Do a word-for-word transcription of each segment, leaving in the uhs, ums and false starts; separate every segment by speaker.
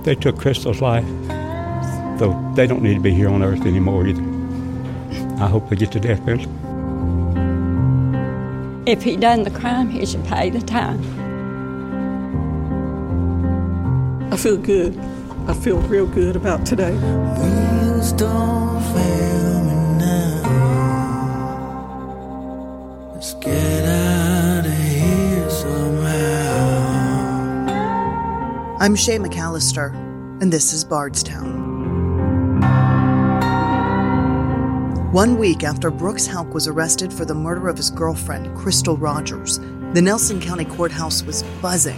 Speaker 1: They took Crystal's life, so they don't need to be here on earth anymore either. I hope they get the death penalty.
Speaker 2: If he done the crime, he should pay the time.
Speaker 3: I feel good. I feel real good about today.
Speaker 4: Wheels don't fail me now. Let's get out of here somehow.
Speaker 5: I'm Shay McAllister, and this is Bardstown. One week after Brooks Houck was arrested for the murder of his girlfriend, Crystal Rogers, the Nelson County Courthouse was buzzing.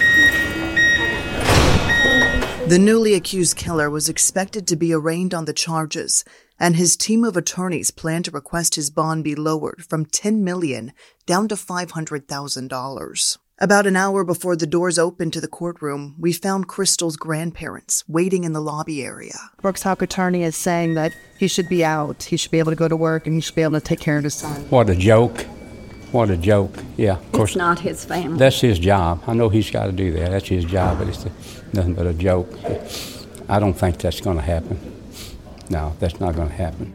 Speaker 5: The newly accused killer was expected to be arraigned on the charges, and his team of attorneys planned to request his bond be lowered from ten million dollars down to five hundred thousand dollars. About an hour before the doors opened to the courtroom, we found Crystal's grandparents waiting in the lobby area.
Speaker 6: Brooks Houck attorney is saying that he should be out. He should be able to go to work, and he should be able to take care of his son.
Speaker 1: What a joke. What a joke. Yeah, of course.
Speaker 2: It's not his family.
Speaker 1: That's his job. I know he's got to do that. That's his job, but it's a, nothing but a joke. I don't think that's going to happen. No, that's not going to happen.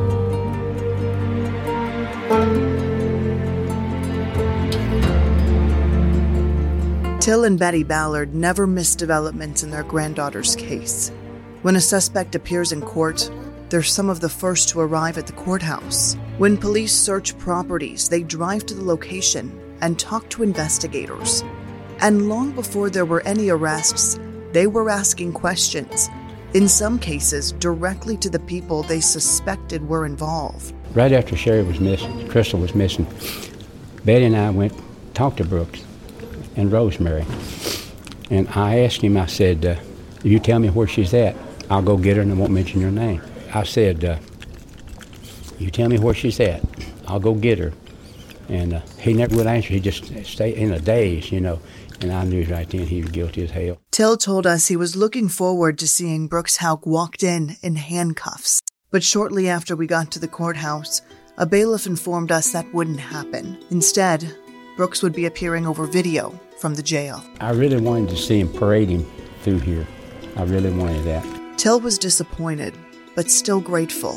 Speaker 5: Till and Betty Ballard never missed developments in their granddaughter's case. When a suspect appears in court, they're some of the first to arrive at the courthouse. When police search properties, they drive to the location and talk to investigators. And long before there were any arrests, they were asking questions, in some cases directly to the people they suspected were involved.
Speaker 1: Right after Sherry was missing, Crystal was missing, Betty and I went to talk to Brooks and Rosemary. And I asked him, I said, uh, you tell me where she's at, I'll go get her and I won't mention your name. I said, uh, you tell me where she's at, I'll go get her. And uh, he never would answer, he just stayed in a daze, you know. And I knew right then he was guilty as hell.
Speaker 5: Till told us he was looking forward to seeing Brooks Houck walked in in handcuffs. But shortly after we got to the courthouse, a bailiff informed us that wouldn't happen. Instead, Brooks would be appearing over video from the jail.
Speaker 1: I really wanted to see him parade him through here. I really wanted that.
Speaker 5: Till was disappointed, but still grateful.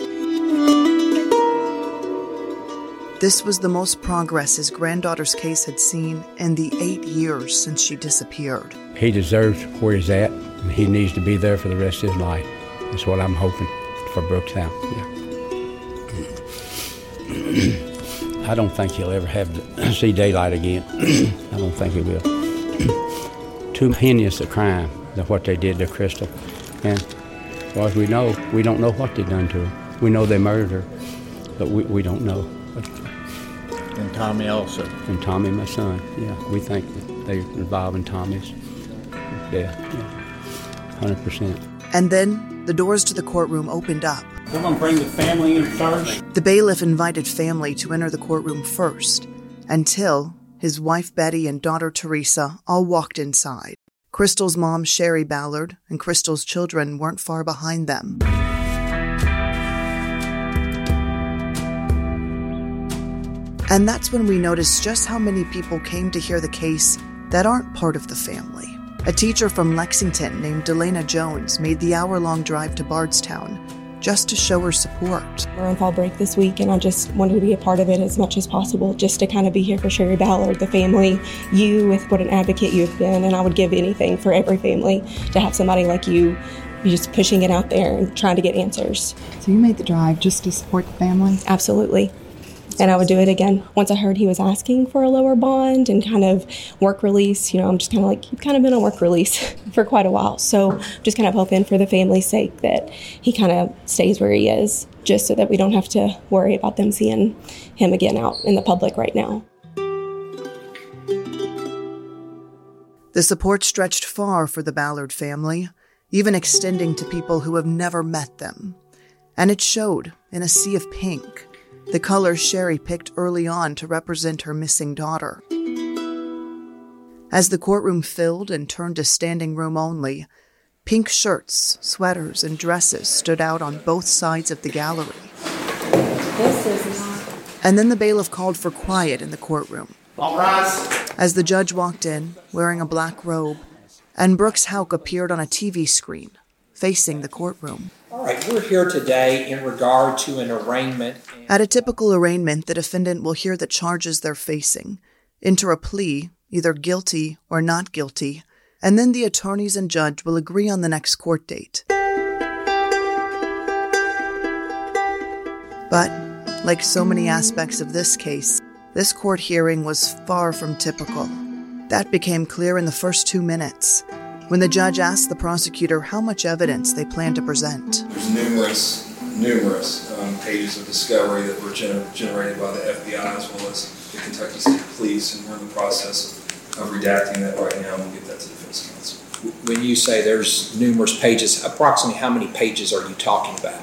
Speaker 5: This was the most progress his granddaughter's case had seen in the eight years since she disappeared.
Speaker 1: He deserves where he's at, and he needs to be there for the rest of his life. That's what I'm hoping for Brooks Houck. Yeah. I don't think he'll ever have to see daylight again. I don't think he will. Too heinous a crime than what they did to Crystal. And as far as we know, we don't know what they done to her. We know they murdered her, but we, we don't know.
Speaker 7: And Tommy also.
Speaker 1: And Tommy, my son, yeah. We think that they're involved in Tommy's death, yeah, one hundred percent.
Speaker 5: And then the doors to the courtroom opened up.
Speaker 7: We're going to bring the family in first.
Speaker 5: The bailiff invited family to enter the courtroom first, until his wife Betty and daughter Teresa all walked inside. Crystal's mom, Sherry Ballard, and Crystal's children weren't far behind them. And that's when we noticed just how many people came to hear the case that aren't part of the family. A teacher from Lexington named Delana Jones made the hour-long drive to Bardstown just to show her support.
Speaker 8: We're on fall break this week, and I just wanted to be a part of it as much as possible, just to kind of be here for Sherry Ballard, the family, you, with what an advocate you've been, and I would give anything for every family to have somebody like you just pushing it out there and trying to get answers.
Speaker 6: So you made the drive just to support the family?
Speaker 8: Absolutely. And I would do it again. Once I heard he was asking for a lower bond and kind of work release, you know, I'm just kind of like, you've kind of been on work release for quite a while. So just kind of hoping for the family's sake that he kind of stays where he is, just so that we don't have to worry about them seeing him again out in the public right now.
Speaker 5: The support stretched far for the Ballard family, even extending to people who have never met them. And it showed in a sea of pink, the color Sherry picked early on to represent her missing daughter. As the courtroom filled and turned to standing room only, pink shirts, sweaters, and dresses stood out on both sides of the gallery.
Speaker 8: This is not...
Speaker 5: And then the bailiff called for quiet in the courtroom.
Speaker 7: All rise.
Speaker 5: As the judge walked in, wearing a black robe, and Brooks Houck appeared on a T V screen facing the courtroom.
Speaker 9: All right, we're here today in regard to an arraignment.
Speaker 5: At a typical arraignment, the defendant will hear the charges they're facing, enter a plea, either guilty or not guilty, and then the attorneys and judge will agree on the next court date. But, like so many aspects of this case, this court hearing was far from typical. That became clear in the first two minutes, when the judge asked the prosecutor how much evidence they planned to present.
Speaker 10: There's numerous, numerous um, pages of discovery that were gener- generated by the F B I as well as the Kentucky State Police, and we're in the process of, of redacting that right now, and we'll get that to the defense counsel.
Speaker 9: When you say there's numerous pages, approximately how many pages are you talking about?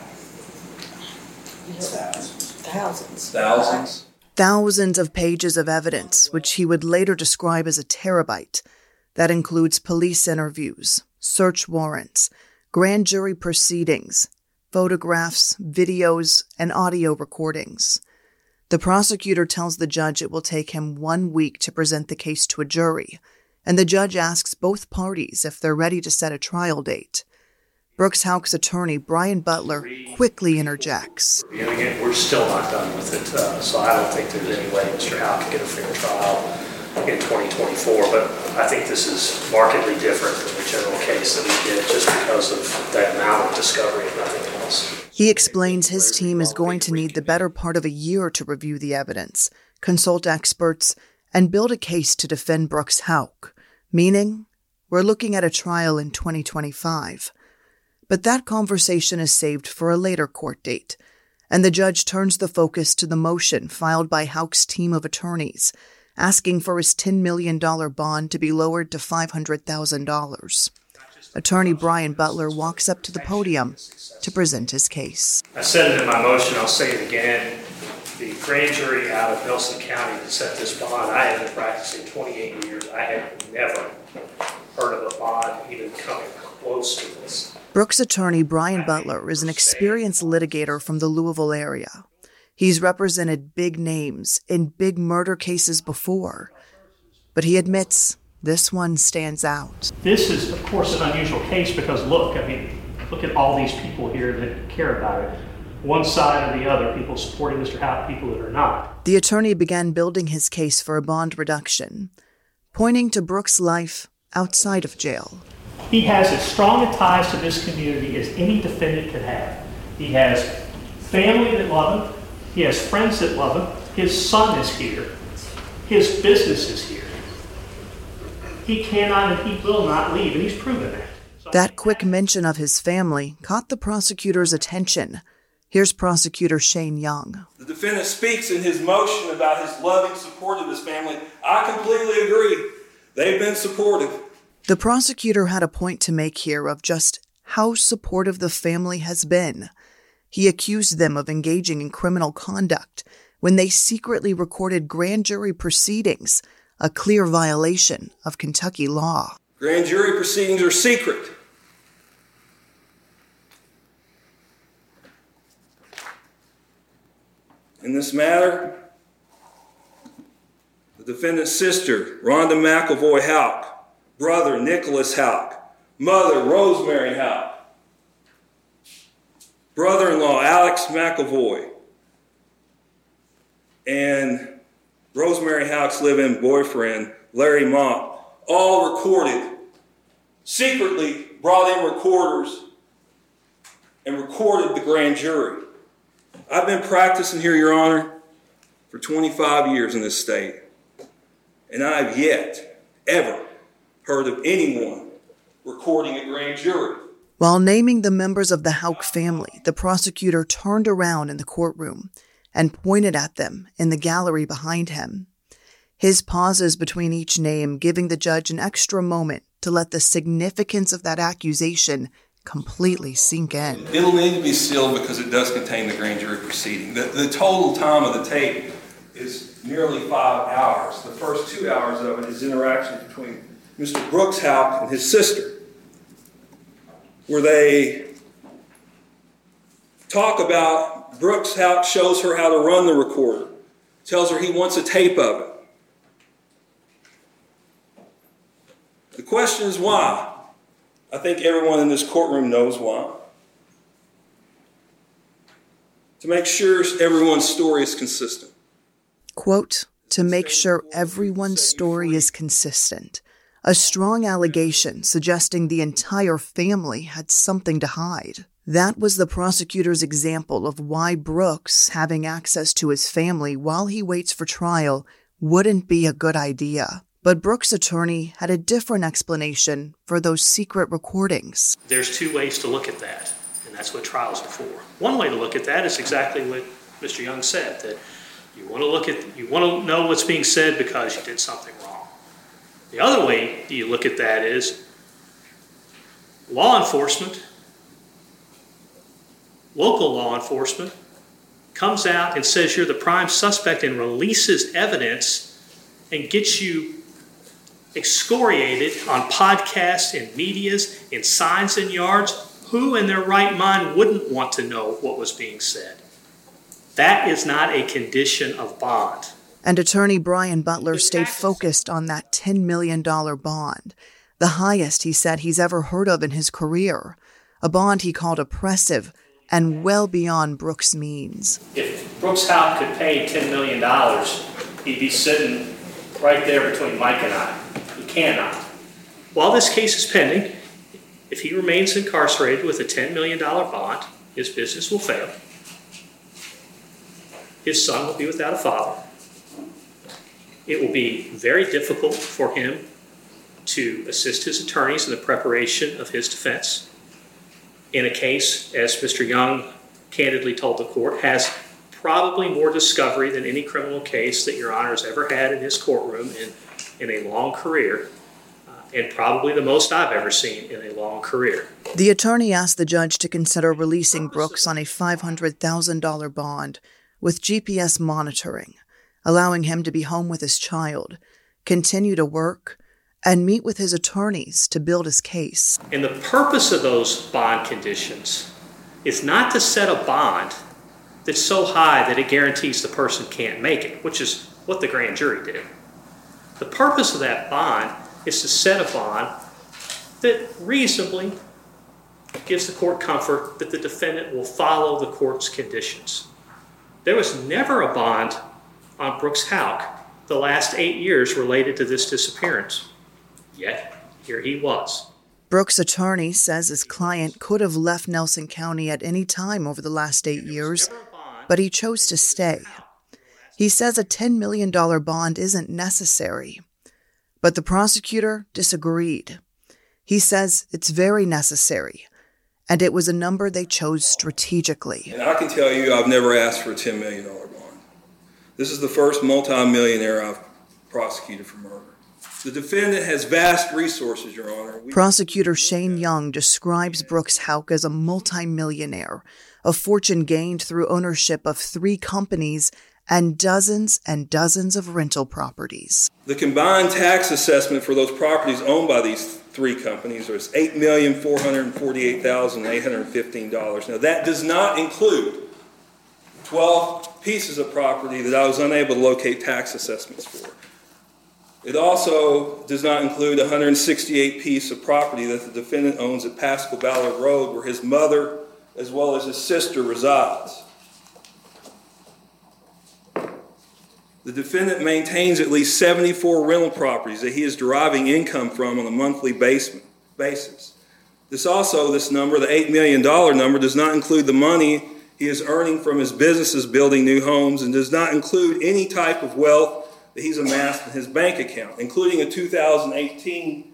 Speaker 10: Thousands. Thousands?
Speaker 5: Thousands of pages of evidence, which he would later describe as a terabyte. That includes police interviews, search warrants, grand jury proceedings, photographs, videos, and audio recordings. The prosecutor tells the judge it will take him one week to present the case to a jury, and the judge asks both parties if they're ready to set a trial date. Brooks Houck's attorney, Brian Butler, quickly interjects.
Speaker 11: And again, we're still not done with it, uh, so I don't think there's any way Mister Houck can get a fair trial in twenty twenty-four, but I think this is markedly different than the general case that we did just because of the amount of discovery and nothing else.
Speaker 5: He explains his team is going to need the better part of a year to review the evidence, consult experts, and build a case to defend Brooks Houck, meaning we're looking at a trial in twenty twenty-five. But that conversation is saved for a later court date, and the judge turns the focus to the motion filed by Houck's team of attorneys, asking for his ten million dollars bond to be lowered to five hundred thousand dollars. Attorney Brian Butler walks up to the podium to present his case.
Speaker 11: I said it in my motion, I'll say it again. The grand jury out of Nelson County that set this bond, I have been practicing twenty-eight years. I have never heard of a bond even coming close to this.
Speaker 5: Brooks' attorney Brian Butler is an experienced litigator from the Louisville area. He's represented big names in big murder cases before, but he admits this one stands out.
Speaker 11: This is, of course, an unusual case because, look, I mean, look at all these people here that care about it. One side or the other, people supporting Mister Houck, people that are not.
Speaker 5: The attorney began building his case for a bond reduction, pointing to Brooks' life outside of jail.
Speaker 11: He has as strong a ties to this community as any defendant could have. He has family that love him. He has friends that love him. His son is here. His business is here. He cannot and he will not leave, and he's proven that. So
Speaker 5: that quick mention of his family caught the prosecutor's attention. Here's Prosecutor Shane Young.
Speaker 10: The defendant speaks in his motion about his loving support of his family. I completely agree. They've been supportive.
Speaker 5: The prosecutor had a point to make here of just how supportive the family has been. He accused them of engaging in criminal conduct when they secretly recorded grand jury proceedings, a clear violation of Kentucky law.
Speaker 10: Grand jury proceedings are secret. In this matter, the defendant's sister, Rhonda McElvoy Houck, brother, Nicholas Houck, mother, Rosemary Houck, brother-in-law, Alex McElvoy, and Rosemary Houck's live-in boyfriend, Larry Mott, all recorded, secretly brought in recorders and recorded the grand jury. I've been practicing here, Your Honor, for twenty-five years in this state, and I have yet, ever, heard of anyone recording a grand jury.
Speaker 5: While naming the members of the Houck family, the prosecutor turned around in the courtroom and pointed at them in the gallery behind him. His pauses between each name giving the judge an extra moment to let the significance of that accusation completely sink in.
Speaker 10: It'll need to be sealed because it does contain the grand jury proceeding. The, the total time of the tape is nearly five hours. The first two hours of it is interaction between Mister Brooks Houck and his sister, where they talk about Brooks Houck shows her how to run the recorder, tells her he wants a tape of it. The question is why? I think everyone in this courtroom knows why. To make sure everyone's story is consistent.
Speaker 5: Quote, to make sure everyone's story is consistent. A strong allegation suggesting the entire family had something to hide. That was the prosecutor's example of why Brooks having access to his family while he waits for trial wouldn't be a good idea. But Brooks' attorney had a different explanation for those secret recordings.
Speaker 11: There's two ways to look at that, and that's what trials are for. One way to look at that is exactly what Mister Young said, that you want to look at, you want to know what's being said because you did something wrong. The other way you look at that is law enforcement, local law enforcement, comes out and says you're the prime suspect and releases evidence and gets you excoriated on podcasts and medias and signs in yards. Who in their right mind wouldn't want to know what was being said? That is not a condition of bond.
Speaker 5: And attorney Brian Butler stayed focused on that ten million dollars bond, the highest he said he's ever heard of in his career, a bond he called oppressive and well beyond Brooks' means.
Speaker 11: If Brooks Houck could pay ten million dollars, he'd be sitting right there between Mike and I. He cannot. While this case is pending, if he remains incarcerated with a ten million dollars bond, his business will fail. His son will be without a father. It will be very difficult for him to assist his attorneys in the preparation of his defense in a case, as Mister Young candidly told the court, has probably more discovery than any criminal case that Your Honor has ever had in his courtroom in, in a long career, uh, and probably the most I've ever seen in a long career.
Speaker 5: The attorney asked the judge to consider releasing Brooks on a five hundred thousand dollars bond with G P S monitoring, allowing him to be home with his child, continue to work, and meet with his attorneys to build his case.
Speaker 11: And the purpose of those bond conditions is not to set a bond that's so high that it guarantees the person can't make it, which is what the grand jury did. The purpose of that bond is to set a bond that reasonably gives the court comfort that the defendant will follow the court's conditions. There was never a bond on Brooks Houck the last eight years related to this disappearance. Yet, here he was.
Speaker 5: Brooks' attorney says his client could have left Nelson County at any time over the last eight years, but he chose to stay. He says a ten million dollars bond isn't necessary. But the prosecutor disagreed. He says it's very necessary, and it was a number they chose strategically.
Speaker 10: And I can tell you I've never asked for a ten million dollars bond. This is the first multimillionaire I've prosecuted for murder. The defendant has vast resources, Your Honor. We-
Speaker 5: Prosecutor Shane Young describes Brooks Houck as a multimillionaire, a fortune gained through ownership of three companies and dozens and dozens of rental properties.
Speaker 10: The combined tax assessment for those properties owned by these three companies is eight million four hundred forty-eight thousand eight hundred fifteen dollars. Now, that does not include twelve pieces of property that I was unable to locate tax assessments for. It also does not include one hundred sixty-eight pieces of property that the defendant owns at Pascal Ballard Road, where his mother as well as his sister resides. The defendant maintains at least seventy-four rental properties that he is deriving income from on a monthly basis. This also, this number, the eight million dollars number, does not include the money he is earning from his businesses building new homes and does not include any type of wealth that he's amassed in his bank account, including a two thousand eighteen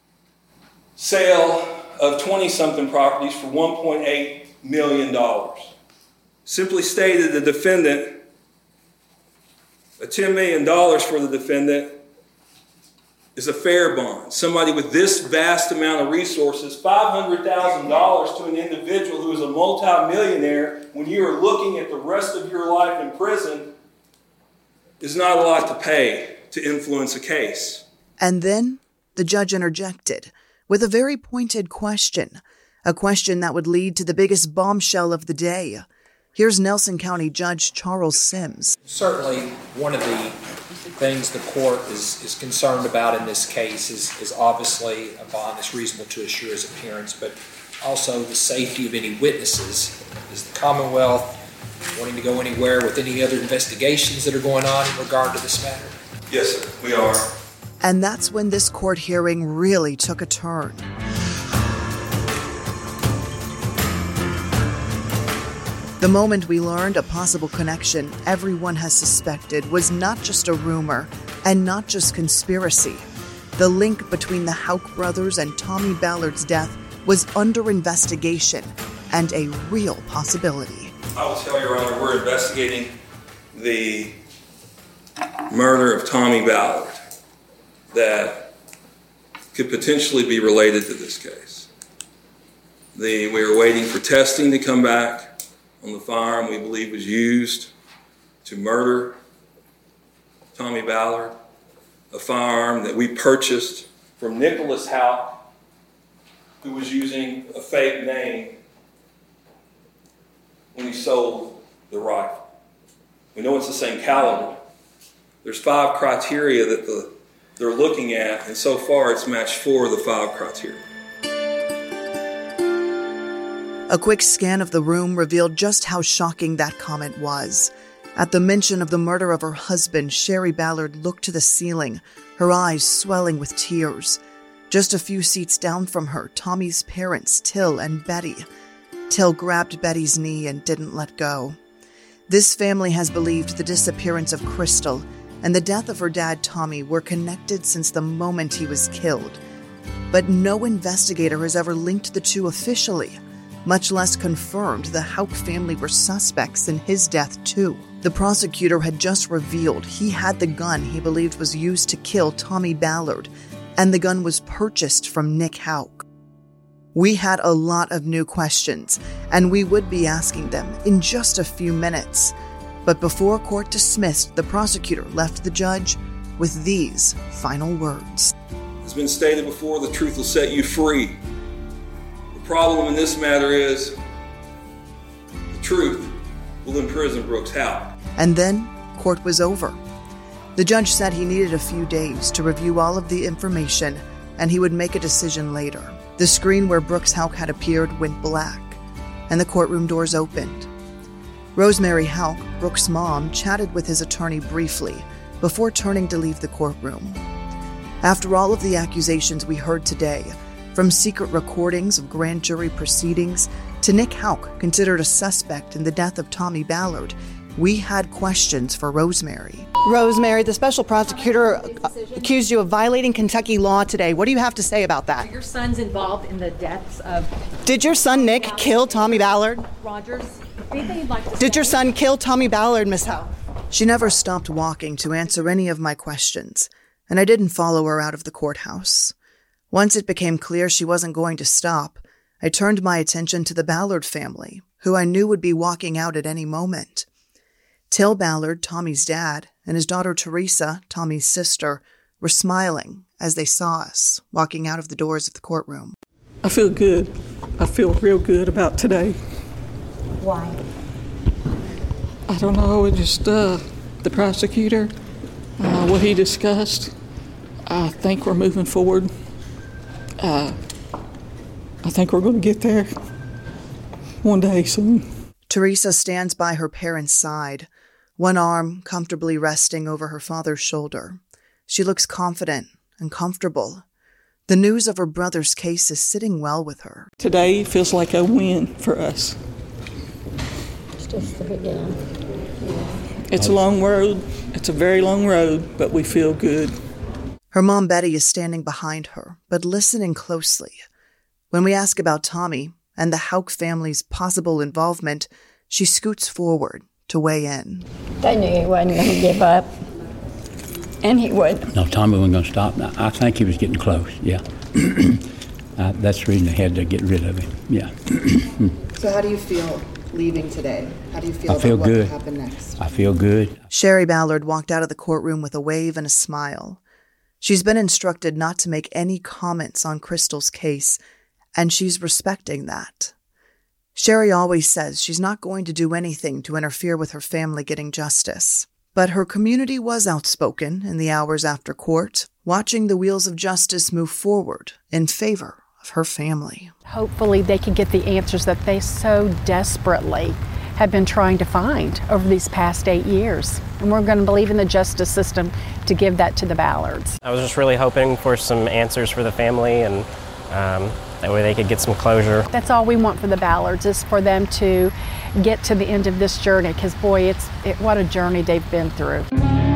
Speaker 10: sale of twenty-something properties for one point eight million dollars. Simply stated, the defendant, a ten million dollars for the defendant is a fair bond. Somebody with this vast amount of resources, five hundred thousand dollars to an individual who is a multimillionaire when you are looking at the rest of your life in prison, is not a lot to pay to influence a case.
Speaker 5: And then the judge interjected with a very pointed question, a question that would lead to the biggest bombshell of the day. Here's Nelson County Judge Charles Sims.
Speaker 9: Certainly, one of the things the court is, is concerned about in this case is, is obviously a bond that's reasonable to assure his appearance, but also the safety of any witnesses. Is the Commonwealth wanting to go anywhere with any other investigations that are going on in regard to this matter?
Speaker 10: Yes, sir, we are.
Speaker 5: And that's when this court hearing really took a turn. The moment we learned a possible connection everyone has suspected was not just a rumor and not just conspiracy. The link between the Houck brothers and Tommy Ballard's death was under investigation and a real possibility.
Speaker 10: I will tell Your Honor, we're investigating the murder of Tommy Ballard that could potentially be related to this case. The, we are waiting for testing to come back on the firearm we believe was used to murder Tommy Ballard, a firearm that we purchased from Nicholas Houck, who was using a fake name when he sold the rifle. We know it's the same caliber. There's five criteria that the, they're looking at, and so far it's matched four of the five criteria.
Speaker 5: A quick scan of the room revealed just how shocking that comment was. At the mention of the murder of her husband, Sherry Ballard looked to the ceiling, her eyes swelling with tears. Just a few seats down from her, Tommy's parents, Till and Betty. Till grabbed Betty's knee and didn't let go. This family has believed the disappearance of Crystal and the death of her dad, Tommy, were connected since the moment he was killed. But no investigator has ever linked the two officially, much less confirmed the Houck family were suspects in his death too. The prosecutor had just revealed he had the gun he believed was used to kill Tommy Ballard, and the gun was purchased from Nick Houck. We had a lot of new questions, and we would be asking them in just a few minutes. But before court dismissed, the prosecutor left the judge with these final words.
Speaker 10: It's been stated before, the truth will set you free. The problem in this matter is the truth will imprison Brooks Houck.
Speaker 5: And then court was over. The judge said he needed a few days to review all of the information, and he would make a decision later. The screen where Brooks Houck had appeared went black, and the courtroom doors opened. Rosemary Houck, Brooks' mom, chatted with his attorney briefly before turning to leave the courtroom. After all of the accusations we heard today, from secret recordings of grand jury proceedings to Nick Houck, considered a suspect in the death of Tommy Ballard, we had questions for Rosemary.
Speaker 6: Rosemary, the special prosecutor accused you of violating Kentucky law today. What do you have to say about that?
Speaker 12: Are your sons involved in the deaths of...
Speaker 6: Did your son Nick kill Tommy Ballard?
Speaker 12: Rogers? Anything you'd like to say?
Speaker 6: Did your son kill Tommy Ballard, Miss Houck?
Speaker 5: She never stopped walking to answer any of my questions, and I didn't follow her out of the courthouse. Once it became clear she wasn't going to stop, I turned my attention to the Ballard family, who I knew would be walking out at any moment. Till Ballard, Tommy's dad, and his daughter Teresa, Tommy's sister, were smiling as they saw us walking out of the doors of the courtroom.
Speaker 3: I feel good. I feel real good about today.
Speaker 12: Why?
Speaker 3: I don't know, it just, uh, the prosecutor, uh, what he discussed, I think we're moving forward. Uh, I think we're going to get there one day soon.
Speaker 5: Teresa stands by her parents' side, one arm comfortably resting over her father's shoulder. She looks confident and comfortable. The news of her brother's case is sitting well with her.
Speaker 3: Today feels like a win for us.
Speaker 2: It's just the beginning. Yeah.
Speaker 3: It's a long road. It's a very long road, but we feel good.
Speaker 5: Her mom, Betty, is standing behind her, but listening closely. When we ask about Tommy and the Houck family's possible involvement, she scoots forward to weigh in.
Speaker 2: They knew he wasn't going to give up, and he wouldn't.
Speaker 1: No, Tommy wasn't going to stop. I think he was getting close, yeah. uh, that's the reason they had to get rid of him, yeah.
Speaker 6: So how do you feel leaving today? How do you feel
Speaker 1: I feel
Speaker 6: about
Speaker 1: good.
Speaker 6: what will happen next?
Speaker 1: I feel good.
Speaker 5: Sherry Ballard walked out of the courtroom with a wave and a smile. She's been instructed not to make any comments on Crystal's case, and she's respecting that. Sherry always says she's not going to do anything to interfere with her family getting justice. But her community was outspoken in the hours after court, watching the wheels of justice move forward in favor of her family.
Speaker 13: Hopefully they can get the answers that they so desperately have been trying to find over these past eight years. And we're going to believe in the justice system to give that to the Ballards.
Speaker 14: I was just really hoping for some answers for the family, and um, that way they could get some closure.
Speaker 13: That's all we want for the Ballards, is for them to get to the end of this journey, because boy, it's it, what a journey they've been through.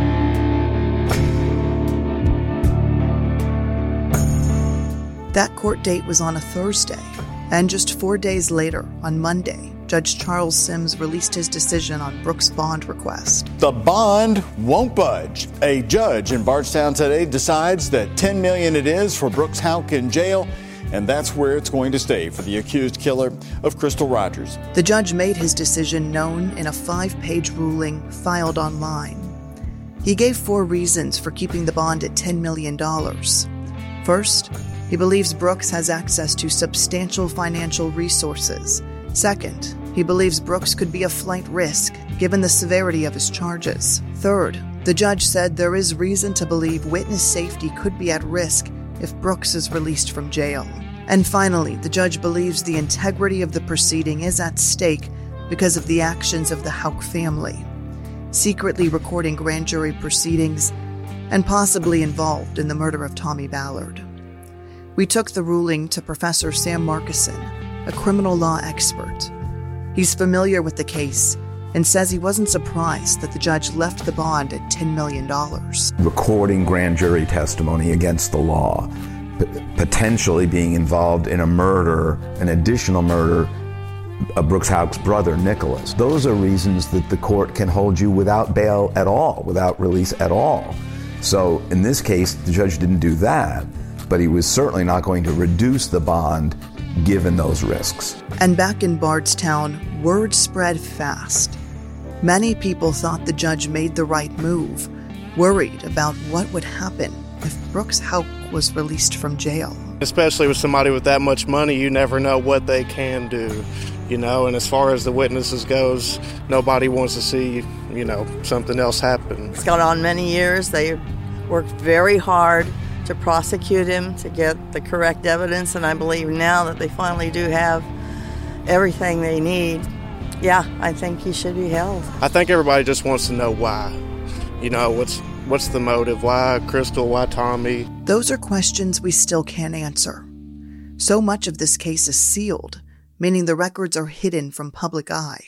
Speaker 5: That court date was on a Thursday, and just four days later, on Monday, Judge Charles Sims released his decision on Brooks' bond request.
Speaker 15: The bond won't budge. A judge in Bardstown today decides that ten million dollars it is for Brooks Houck in jail, and that's where it's going to stay for the accused killer of Crystal Rogers.
Speaker 5: The judge made his decision known in a five-page ruling filed online. He gave four reasons for keeping the bond at ten million dollars. First, he believes Brooks has access to substantial financial resources. Second, he believes Brooks could be a flight risk, given the severity of his charges. Third, the judge said there is reason to believe witness safety could be at risk if Brooks is released from jail. And finally, the judge believes the integrity of the proceeding is at stake because of the actions of the Houck family, secretly recording grand jury proceedings and possibly involved in the murder of Tommy Ballard. We took the ruling to Professor Sam Markison, a criminal law expert. He's familiar with the case and says he wasn't surprised that the judge left the bond at ten million dollars.
Speaker 16: Recording grand jury testimony against the law, p- potentially being involved in a murder, an additional murder of Brooks Houck's brother, Nicholas. Those are reasons that the court can hold you without bail at all, without release at all. So in this case, the judge didn't do that, but he was certainly not going to reduce the bond given those risks.
Speaker 5: And back in Bardstown, word spread fast. Many people thought the judge made the right move, worried about what would happen if Brooks Houck was released from jail.
Speaker 17: Especially with somebody with that much money, you never know what they can do, you know, and as far as the witnesses goes, nobody wants to see, you know, something else happen.
Speaker 18: It's gone on many years. They worked very hard to prosecute him, to get the correct evidence, and I believe now that they finally do have everything they need, yeah, I think he should be held.
Speaker 17: I think everybody just wants to know why. You know, what's what's the motive? Why Crystal? Why Tommy?
Speaker 5: Those are questions we still can't answer. So much of this case is sealed, meaning the records are hidden from public eye.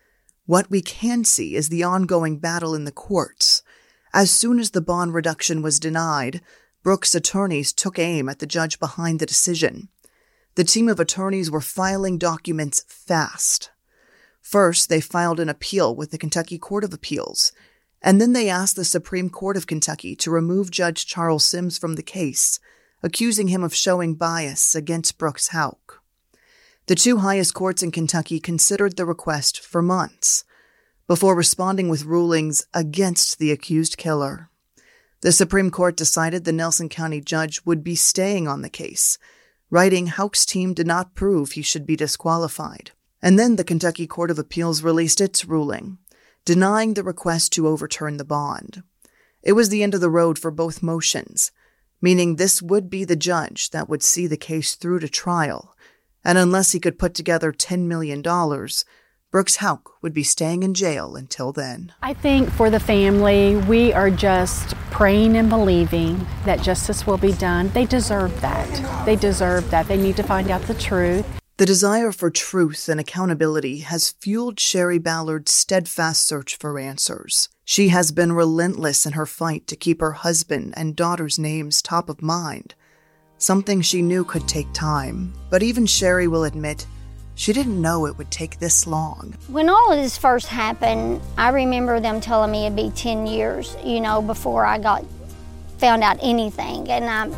Speaker 5: What we can see is the ongoing battle in the courts. As soon as the bond reduction was denied, Brooks' attorneys took aim at the judge behind the decision. The team of attorneys were filing documents fast. First, they filed an appeal with the Kentucky Court of Appeals, and then they asked the Supreme Court of Kentucky to remove Judge Charles Sims from the case, accusing him of showing bias against Brooks Houck. The two highest courts in Kentucky considered the request for months, before responding with rulings against the accused killer. The Supreme Court decided the Nelson County judge would be staying on the case, writing Houck's team did not prove he should be disqualified. And then the Kentucky Court of Appeals released its ruling, denying the request to overturn the bond. It was the end of the road for both motions, meaning this would be the judge that would see the case through to trial, and unless he could put together ten million dollars, Brooks Houck would be staying in jail until then.
Speaker 13: I think for the family, we are just praying and believing that justice will be done. They deserve that. They deserve that. They need to find out the truth.
Speaker 5: The desire for truth and accountability has fueled Sherry Ballard's steadfast search for answers. She has been relentless in her fight to keep her husband and daughter's names top of mind, something she knew could take time. But even Sherry will admit she didn't know it would take this long.
Speaker 2: When all of this first happened, I remember them telling me it'd be ten years, you know, before I got found out anything. And I,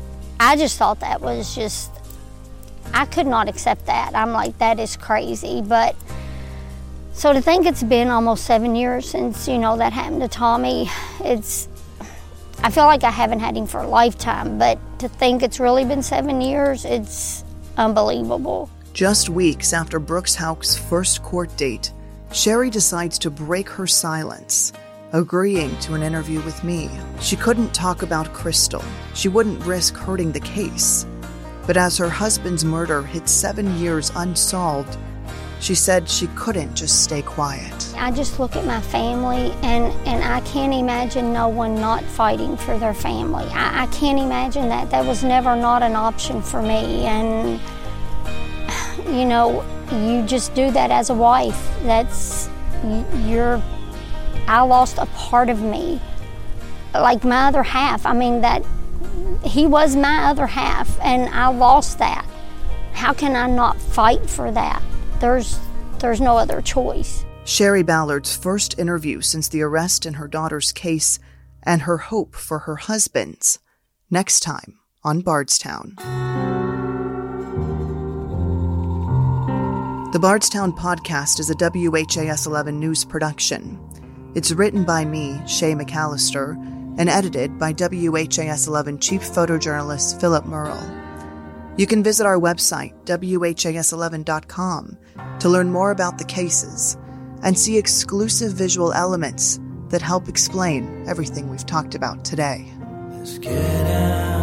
Speaker 2: I just thought that was just, I could not accept that. I'm like, that is crazy. But so to think it's been almost seven years since, you know, that happened to Tommy, it's, I feel like I haven't had him for a lifetime, but to think it's really been seven years, it's unbelievable.
Speaker 5: Just weeks after Brooks Houck's first court date, Sherry decides to break her silence, agreeing to an interview with me. She couldn't talk about Crystal. She wouldn't risk hurting the case. But as her husband's murder hit seven years unsolved, she said she couldn't just stay quiet.
Speaker 2: I just look at my family, and, and I can't imagine no one not fighting for their family. I, I can't imagine that. That was never not an option for me. And, you know, you just do that as a wife. That's, you're, I lost a part of me, like my other half. I mean, that, he was my other half, and I lost that. How can I not fight for that? There's, there's no other choice.
Speaker 5: Sherry Ballard's first interview since the arrest in her daughter's case, and her hope for her husband's, next time on Bardstown. The Bardstown Podcast is a W H A S eleven news production. It's written by me, Shay McAllister, and edited by W H A S eleven chief photojournalist Philip Murrell. You can visit our website, W H A S eleven dot com, to learn more about the cases and see exclusive visual elements that help explain everything we've talked about today.
Speaker 4: Let's get out.